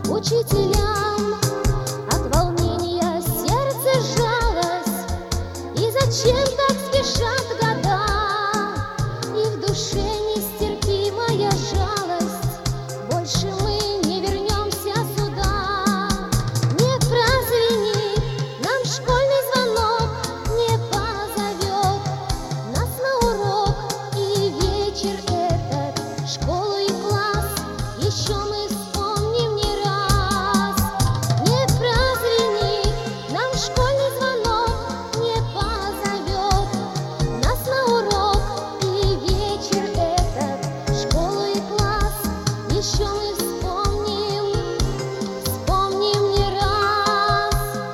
учителям. От волнения сердце сжалось, и зачем так спешат года? И в душе нестерпимая жалость, больше мы не вернемся сюда. Не прозвенит нам школьный звонок, не позовет нас на урок, и вечер этот, школу и класс, еще мы вспомним не раз. Не прозвенит нам школьный звонок, не позовет нас на урок, и вечер этот, школу и класс, еще мы вспомним не раз.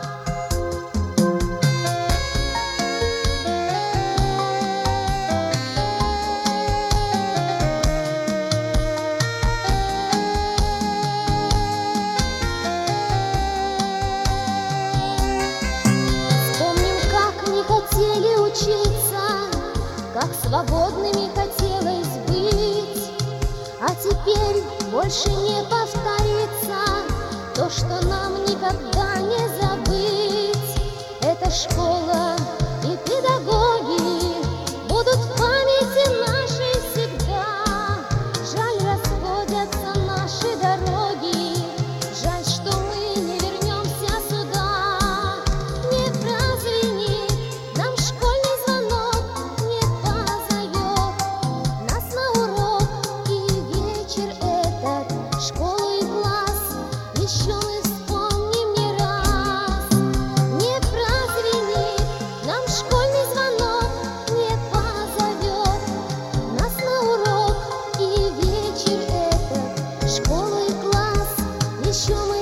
Вспомним, как не хотели учиться, как свободными хотелось быть. А теперь больше не повторится то, что нам никогда не забыть. Эта школа и педагоги будут в памяти нашей всегда. Жаль, расходятся наши дороги, жаль, что мы не вернемся сюда. Не прозвенит нам школьный звонок, не позовет нас на урок, и вечер этот, школу и класс, еще мы вспомним не раз. Не прозвенит нам школьный звонок, не позовет нас на урок, и вечер этот, школу и класс, еще мы